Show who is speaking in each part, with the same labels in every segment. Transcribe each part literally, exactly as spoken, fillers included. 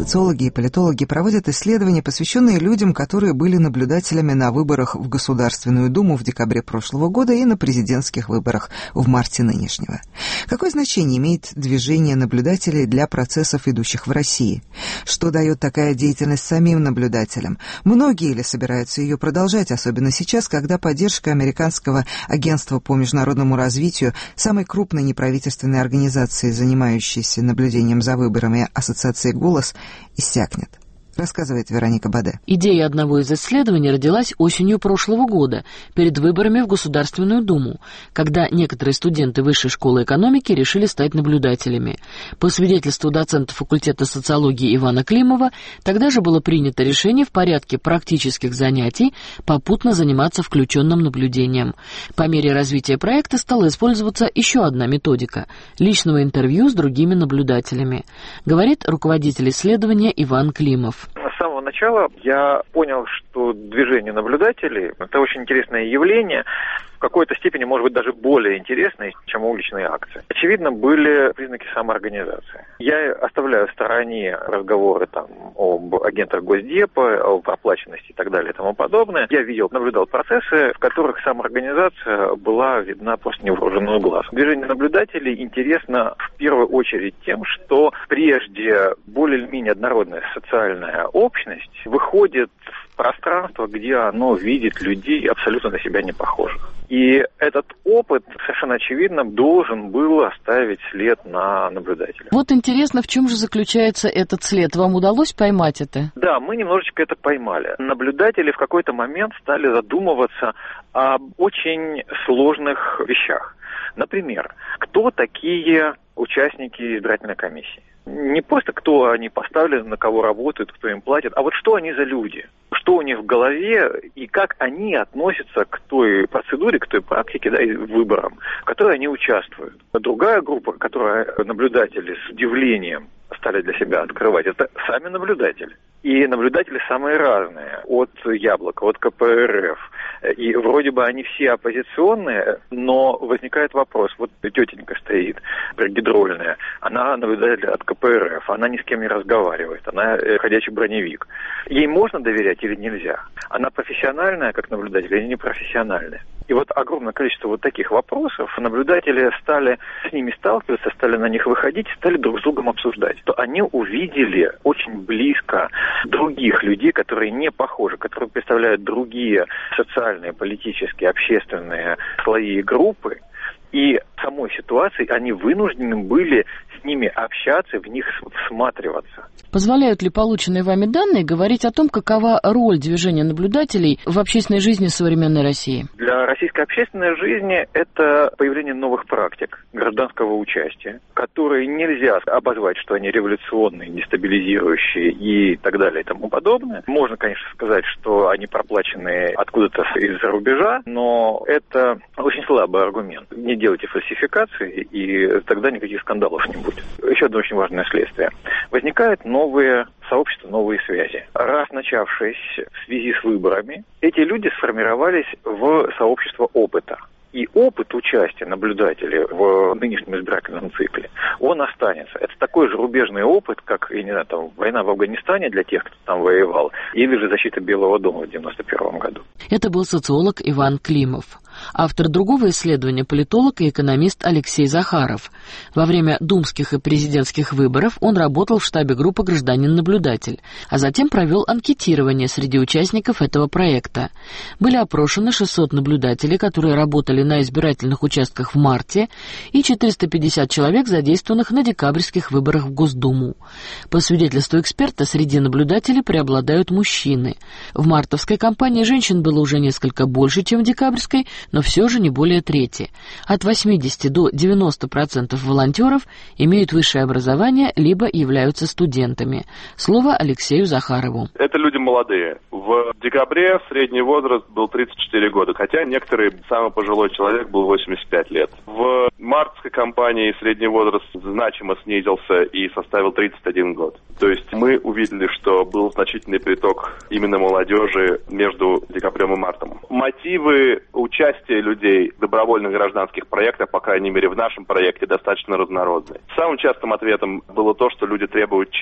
Speaker 1: Социологи и политологи проводят исследования, посвященные людям, которые были наблюдателями на выборах в Государственную Думу в декабре прошлого года и на президентских выборах в марте нынешнего. Какое значение имеет движение наблюдателей для процессов, идущих в России? Что дает такая деятельность самим наблюдателям? Многие ли собираются ее продолжать, особенно сейчас, когда поддержка Американского агентства по международному развитию, самой крупной неправительственной организации, занимающейся наблюдением за выборами, ассоциации «Голос», иссякнет? Рассказывает Вероника Баде.
Speaker 2: Идея одного из исследований родилась осенью прошлого года, перед выборами в Государственную Думу, когда некоторые студенты Высшей школы экономики решили стать наблюдателями. По свидетельству доцента факультета социологии Ивана Климова, тогда же было принято решение в порядке практических занятий попутно заниматься включенным наблюдением. По мере развития проекта стала использоваться еще одна методика – личного интервью с другими наблюдателями, говорит руководитель исследования Иван Климов.
Speaker 3: С самого начала я понял, что движение наблюдателей – это очень интересное явление, в какой-то степени, может быть, даже более интересное, чем уличные акции. Очевидно, были признаки самоорганизации. Я оставляю в стороне разговоры там, об агентах Госдепа, об оплаченности и так далее и тому подобное. Я видел, наблюдал процессы, в которых самоорганизация была видна просто невооруженную глаз. Движение наблюдателей интересно в первую очередь тем, что прежде более-менее однородная социальная общность выходит в пространство, где оно видит людей абсолютно на себя не похожих. И этот опыт, совершенно очевидно, должен был оставить след на наблюдателя.
Speaker 2: Вот интересно, в чем же заключается этот след? Вам удалось поймать это?
Speaker 3: Да, мы немножечко это поймали. Наблюдатели в какой-то момент стали задумываться об очень сложных вещах. Например, кто такие участники избирательной комиссии? Не просто кто они поставлены, на кого работают, кто им платит, а вот что они за люди, что у них в голове и как они относятся к той процедуре, к той практике, да, и выборам, в которой они участвуют. Другая группа, которая наблюдатели с удивлением стали для себя открывать, это сами наблюдатели. И наблюдатели самые разные, от Яблока, от ка пэ эр эф. И вроде бы они все оппозиционные, но возникает вопрос, вот тетенька стоит, пригидрольная, она наблюдатель от ка пэ эр эф, она ни с кем не разговаривает, она ходячий броневик. Ей можно доверять или нельзя? Она профессиональная как наблюдатель или непрофессиональная? И вот огромное количество вот таких вопросов, наблюдатели стали с ними сталкиваться, стали на них выходить, стали друг с другом обсуждать. То они увидели очень близко других людей, которые не похожи, которые представляют другие социальные, политические, общественные слои и группы. И в самой ситуации они вынуждены были с ними общаться, в них всматриваться.
Speaker 2: Позволяют ли полученные вами данные говорить о том, какова роль движения наблюдателей в общественной жизни современной России?
Speaker 3: Для российской общественной жизни это появление новых практик гражданского участия, которые нельзя обозвать, что они революционные, дестабилизирующие и так далее и тому подобное. Можно, конечно, сказать, что они проплачены откуда-то из-за рубежа, но это очень слабый аргумент. Не делайте фальсификации, и тогда никаких скандалов не будет. Еще одно очень важное следствие. Возникают новые сообщества, новые связи. Раз начавшись в связи с выборами, эти люди сформировались в сообщество опыта. И опыт участия наблюдателей в нынешнем избирательном цикле, он останется. Это такой же рубежный опыт, как, я не знаю, там, война в Афганистане для тех, кто там воевал, или же защита Белого дома в девяносто первом году.
Speaker 2: Это был социолог Иван Климов. Автор другого исследования — политолог и экономист Алексей Захаров. Во время думских и президентских выборов он работал в штабе группы «Гражданин-наблюдатель», а затем провел анкетирование среди участников этого проекта. Были опрошены шестьсот наблюдателей, которые работали на избирательных участках в марте, и четыреста пятьдесят человек, задействованных на декабрьских выборах в Госдуму. По свидетельству эксперта, среди наблюдателей преобладают мужчины. В мартовской кампании женщин было уже несколько больше, чем в декабрьской, но все же не более трети. От восьмидесяти до девяноста процентов волонтеров имеют высшее образование либо являются студентами. Слово Алексею Захарову.
Speaker 4: Это люди молодые. В декабре средний возраст был тридцать четыре года, хотя некоторые, самый пожилой человек был восемьдесят пять лет. В мартовской кампании средний возраст значимо снизился и составил тридцать один год. То есть мы увидели, что был значительный приток именно молодежи между декабрем и мартом. Мотивы участия людей в добровольных гражданских проектах, по крайней мере в нашем проекте, достаточно разнородны. Самым частым ответом было то, что люди требуют честности.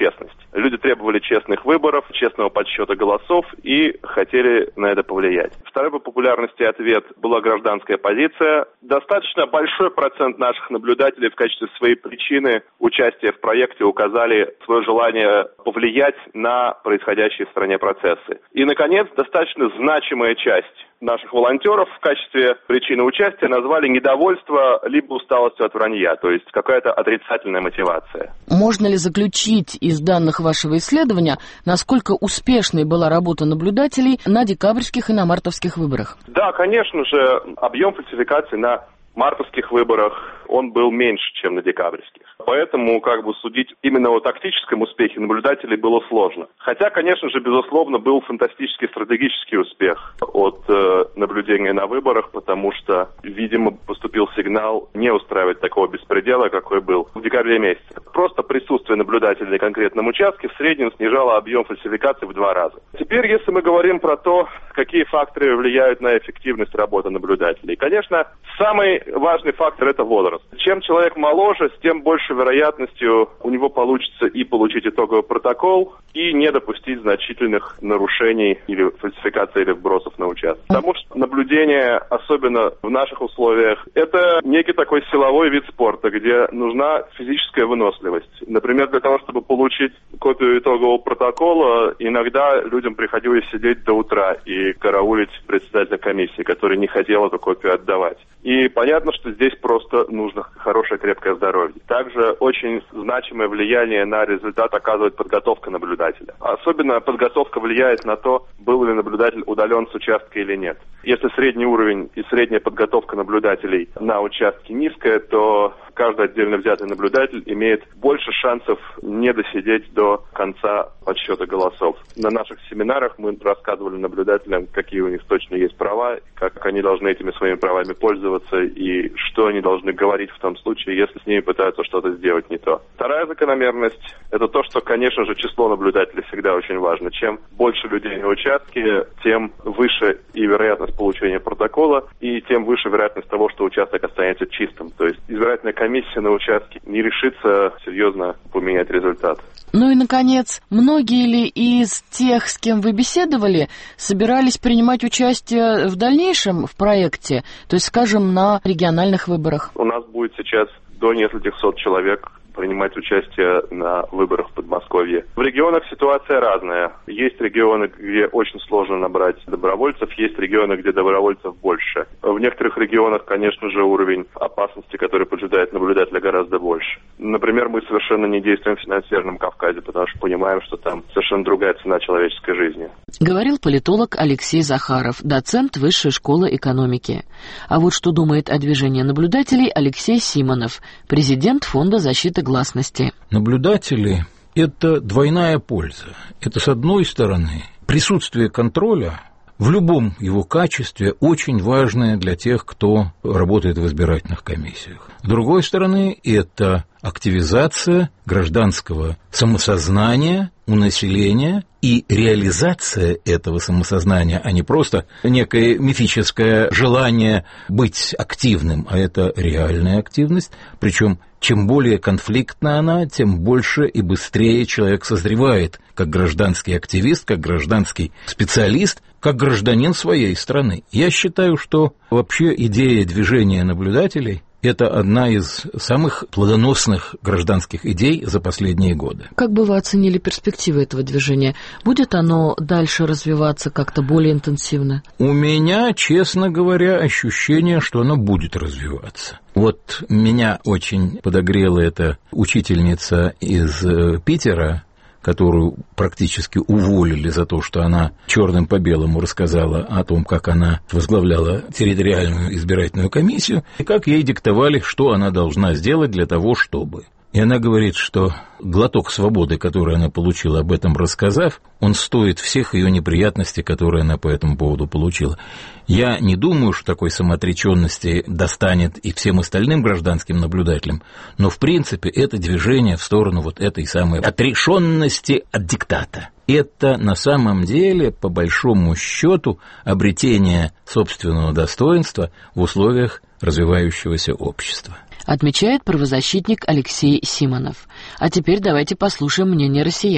Speaker 4: Люди требовали честных выборов, честного подсчета голосов и хотели на это повлиять. Второй по популярности ответ была гражданская позиция. Достаточно большой процент наших наблюдателей в качестве своей причины участия в проекте указали свое желание повлиять на происходящие в стране процессы. И, наконец, достаточно значимая часть наших волонтеров в качестве причины участия назвали недовольство либо усталостью от вранья, то есть какая-то отрицательная мотивация.
Speaker 2: Можно ли заключить из данных вашего исследования, насколько успешной была работа наблюдателей на декабрьских и на мартовских выборах?
Speaker 4: Да, конечно же, объем фальсификаций на мартовских выборах он был меньше, чем на декабрьских. Поэтому как бы судить именно о тактическом успехе наблюдателей было сложно. Хотя, конечно же, безусловно, был фантастический стратегический успех от э, наблюдения на выборах, потому что, видимо, поступил сигнал не устраивать такого беспредела, какой был в декабре месяце. Просто присутствие наблюдателей на конкретном участке в среднем снижало объем фальсификаций в два раза. Теперь, если мы говорим про то, какие факторы влияют на эффективность работы наблюдателей, конечно, самый важный фактор – это возраст. Чем человек моложе, с тем больше вероятностью у него получится и получить итоговый протокол, и не допустить значительных нарушений или фальсификаций или вбросов на участок. Потому что наблюдение, особенно в наших условиях, это некий такой силовой вид спорта, где нужна физическая выносливость. Например, для того, чтобы получить копию итогового протокола, иногда людям приходилось сидеть до утра и караулить председателя комиссии, который не хотел эту копию отдавать. И понятно, что здесь просто нужно хорошее крепкое здоровье. Также очень значимое влияние на результат оказывает подготовка наблюдателя. Особенно подготовка влияет на то, был ли наблюдатель удален с участка или нет. Если средний уровень и средняя подготовка наблюдателей на участке низкая, то каждый отдельно взятый наблюдатель имеет больше шансов не досидеть до конца подсчета голосов. На наших семинарах мы рассказывали наблюдателям, какие у них точно есть права, как они должны этими своими правами пользоваться и что они должны говорить в том случае, если с ними пытаются что-то сделать не то. Вторая закономерность – это то, что, конечно же, число наблюдателей всегда очень важно. Чем больше людей на участке, тем выше и вероятность получения протокола, и тем выше вероятность того, что участок останется чистым. То есть избирательная комиссия на участке не решится серьезно поменять результат.
Speaker 2: Ну и, наконец, многие ли из тех, с кем вы беседовали, собирались принимать участие в дальнейшем в проекте, то есть, скажем, на региональных выборах?
Speaker 4: У нас будет сейчас до нескольких сот человек принимать участие на выборах в Подмосковье. В регионах ситуация разная. Есть регионы, где очень сложно набрать добровольцев, есть регионы, где добровольцев больше. В некоторых регионах, конечно же, уровень опасности, который поджидает наблюдателя, гораздо больше. Например, мы совершенно не действуем на Северном Кавказе, потому что понимаем, что там совершенно другая цена человеческой жизни.
Speaker 2: Говорил политолог Алексей Захаров, доцент Высшей школы экономики. А вот что думает о движении наблюдателей Алексей Симонов, президент Фонда защиты гласности.
Speaker 5: Наблюдатели – это двойная польза. Это, с одной стороны, присутствие контроля в любом его качестве очень важное для тех, кто работает в избирательных комиссиях. С другой стороны, это активизация гражданского самосознания у населения и реализация этого самосознания, а не просто некое мифическое желание быть активным, а это реальная активность, причем чем более конфликтна она, тем больше и быстрее человек созревает как гражданский активист, как гражданский специалист, как гражданин своей страны. Я считаю, что вообще идея движения наблюдателей – это одна из самых плодоносных гражданских идей за последние годы.
Speaker 2: Как бы вы оценили перспективы этого движения? Будет оно дальше развиваться как-то более интенсивно?
Speaker 5: У меня, честно говоря, ощущение, что оно будет развиваться. Вот меня очень подогрела эта учительница из Питера, которую практически уволили за то, что она черным по белому рассказала о том, как она возглавляла территориальную избирательную комиссию, и как ей диктовали, что она должна сделать для того, чтобы. И она говорит, что глоток свободы, который она получила, об этом рассказав, он стоит всех ее неприятностей, которые она по этому поводу получила. Я не думаю, что такой самоотреченности достанет и всем остальным гражданским наблюдателям, но, в принципе, это движение в сторону вот этой самой отрешенности от диктата. Это на самом деле, по большому счету, обретение собственного достоинства в условиях развивающегося общества.
Speaker 2: Отмечает правозащитник Алексей Симонов. А теперь давайте послушаем мнение россиян.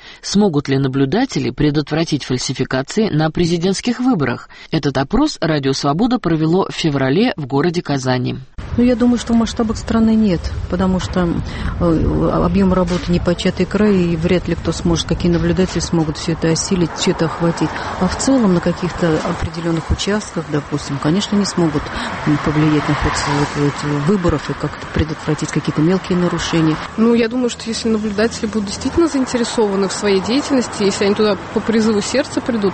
Speaker 2: Смогут ли наблюдатели предотвратить фальсификации на президентских выборах? Этот опрос «Радио Свобода» провело в феврале в городе Казани.
Speaker 6: Ну, я думаю, что в масштабах страны нет, потому что объем работы непочатый край, и вряд ли кто сможет, какие наблюдатели смогут все это осилить, все это охватить. А в целом на каких-то определенных участках, допустим, конечно, не смогут повлиять на ход выборов и как-то предотвратить какие-то мелкие нарушения.
Speaker 7: Ну, я думаю, что если наблюдатели будут действительно заинтересованы в своей деятельности, если они туда по призыву сердца придут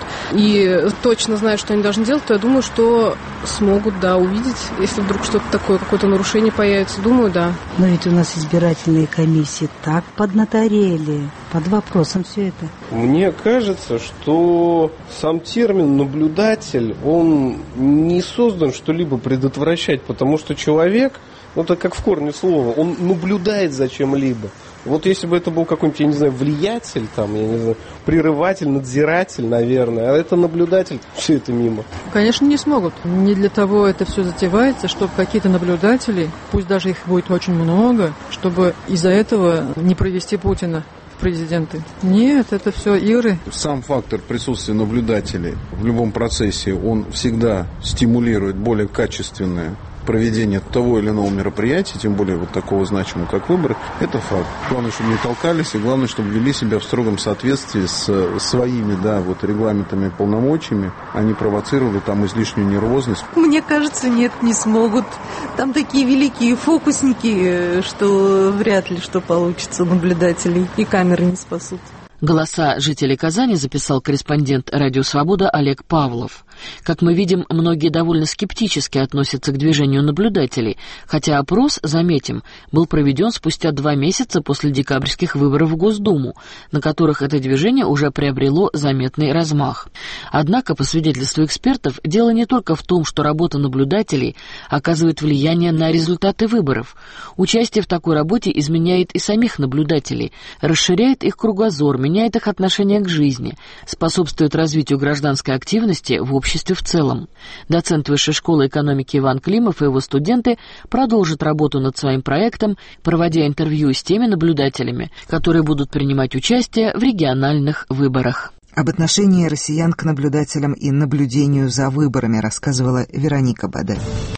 Speaker 7: и точно знают, что они должны делать, то я думаю, что смогут, да, увидеть, если вдруг что-то такое, какое-то нарушение появится. Думаю, да.
Speaker 8: Но ведь у нас избирательные комиссии так поднаторели. Под вопросом все это.
Speaker 9: Мне кажется, что сам термин «наблюдатель», он не создан что-либо предотвращать, потому что человек, ну это как в корне слова, он наблюдает за чем-либо. Вот если бы это был какой-нибудь, я не знаю, влиятель, там, я не знаю, прерыватель, надзиратель, наверное, а это наблюдатель, все это мимо.
Speaker 6: Конечно, не смогут. Не для того это все затевается, чтобы какие-то наблюдатели, пусть даже их будет очень много, чтобы из-за этого не провести Путина в президенты. Нет, это все игры.
Speaker 10: Сам фактор присутствия наблюдателей в любом процессе, он всегда стимулирует более качественное проведение того или иного мероприятия, тем более вот такого значимого, как выборы, это факт. Главное, чтобы не толкались, и главное, чтобы вели себя в строгом соответствии с своими, да, вот регламентами и полномочиями, а не провоцировали там излишнюю нервозность.
Speaker 8: Мне кажется, нет, не смогут. Там такие великие фокусники, что вряд ли что получится наблюдателей, и камеры не спасут.
Speaker 2: Голоса жителей Казани записал корреспондент «Радио Свобода» Олег Павлов. Как мы видим, многие довольно скептически относятся к движению наблюдателей, хотя опрос, заметим, был проведен спустя два месяца после декабрьских выборов в Госдуму, на которых это движение уже приобрело заметный размах. Однако, по свидетельству экспертов, дело не только в том, что работа наблюдателей оказывает влияние на результаты выборов. Участие в такой работе изменяет и самих наблюдателей, расширяет их кругозор, меняет их отношение к жизни, способствует развитию гражданской активности в обществе в целом. Доцент Высшей школы экономики Иван Климов и его студенты продолжат работу над своим проектом, проводя интервью с теми наблюдателями, которые будут принимать участие в региональных выборах.
Speaker 1: Об отношении россиян к наблюдателям и наблюдению за выборами рассказывала Вероника Баде.